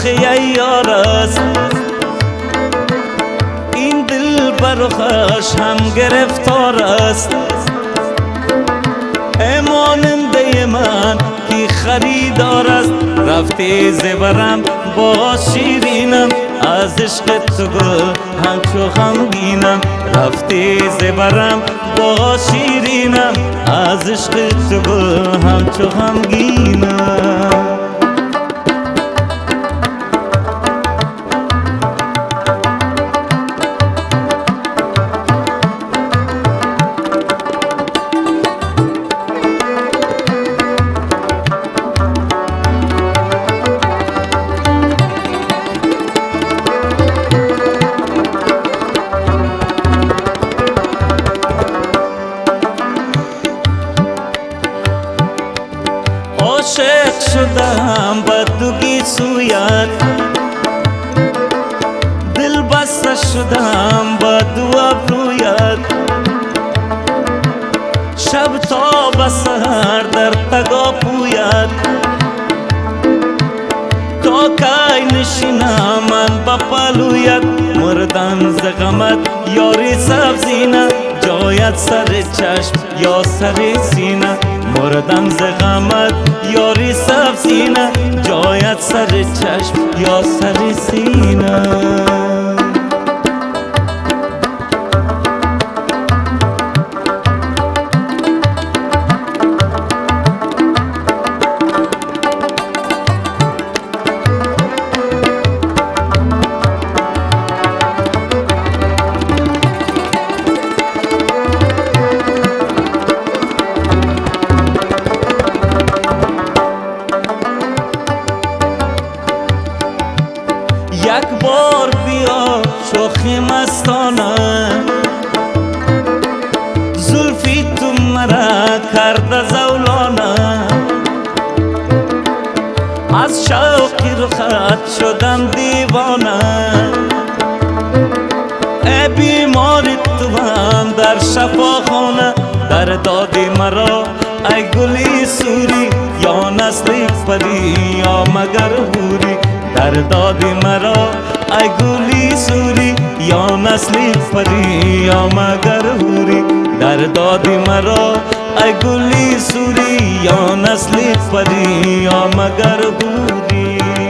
یار است، این دل برخش هم گرفتار است. ماننده من کی خریدار است، رفته زبرم با شیرینم، از عشق تو گل همچو غمگینم. رفته زبرم با شیرینم، از عشق تو گل همچو غمگینم. عاشق شدم بدوگی سویت، دل بسته شدم بدو ابرویت. شب تا بسر در تگا پویت، تا کی نشینم من با پلویت. مردن ز غمت یاری سبزینه، جایت سر چشم یا سر سینه. مردم ز غمت یاری سبزینه، جایت سر چشم یا سر سینه. یک بار بیا شوخی مستانه، زلفی تو مرا کرده زولانه. از شوقی رخت شدم دیوانه، ای بیماری تو هم در شفاخانه. در دادی مرا ای گلی سوری، یا نسل پری یا مگر هوری. در دادی مرا ای گلی سوری، یا نسل پری یا مگر هوری. در دادی مرا ای گلی سوری، یا نسل پری یا مگر هوری.